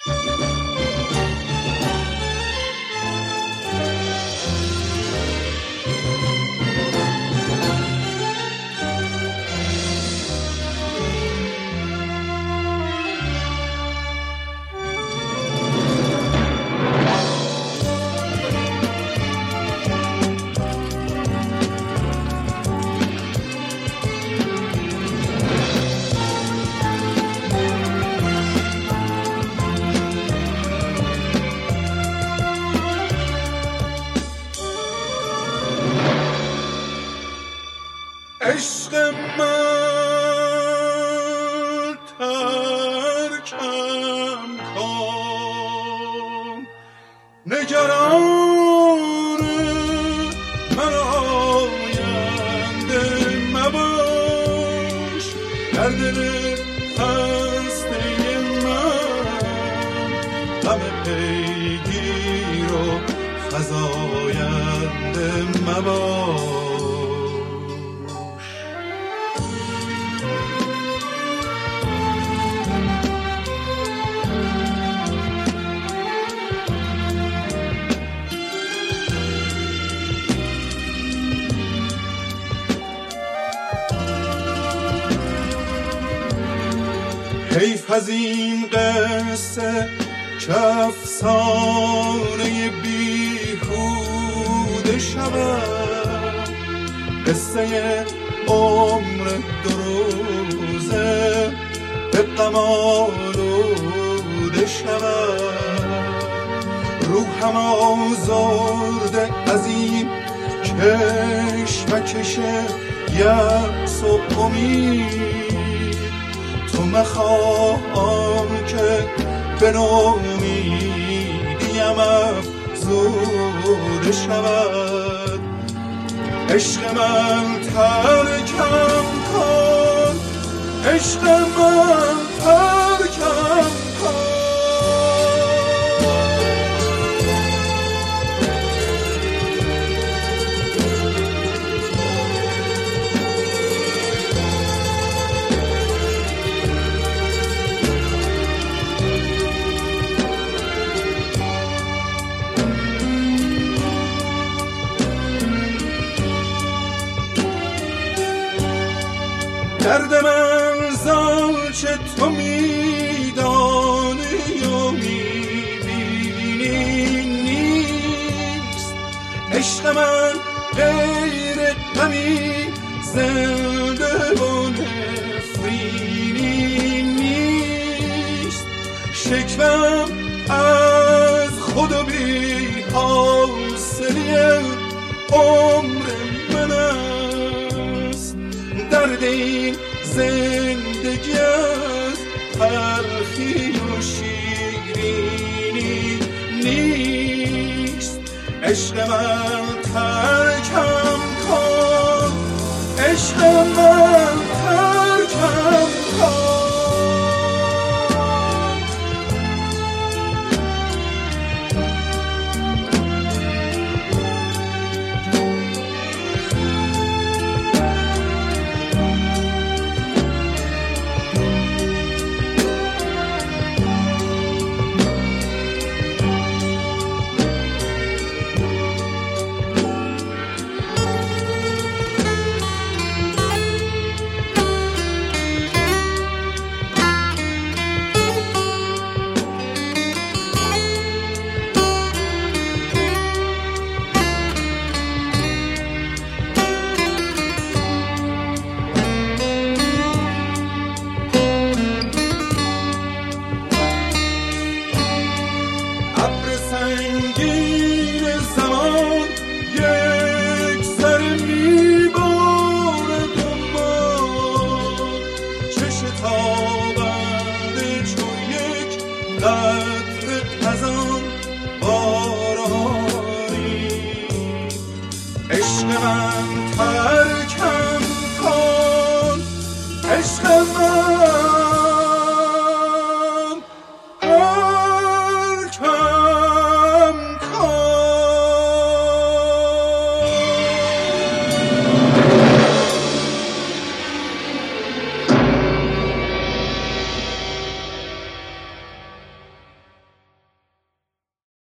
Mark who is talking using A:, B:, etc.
A: عشق من ترکم کن، نگران من آینده مباش، در دل خسته من غم پیگیر و فزاینده مباش. حیف از این قصه که افسانه بیهوده شود، قصه عمر دو روزه به غم آلوده شود. روحم آزرده از این کشمکش یأس و امید، تو مخواه که به نومیدیم افزوده شود. عشق من ترکم کن، عشق من ترکم کن. درد من زانچه تو میدانی و میبینی نیست. عشق من غیر غمی زنده و نفرینی نیست. شکوم از خود و بی حاصلی عمر من است. درد این زندگی از تلخی و شیرینی نیست. عشق من ترکم کن، عشق من ترکم کن. سنگین زمان یک سر میبارد و ما چه شتابنده چون یک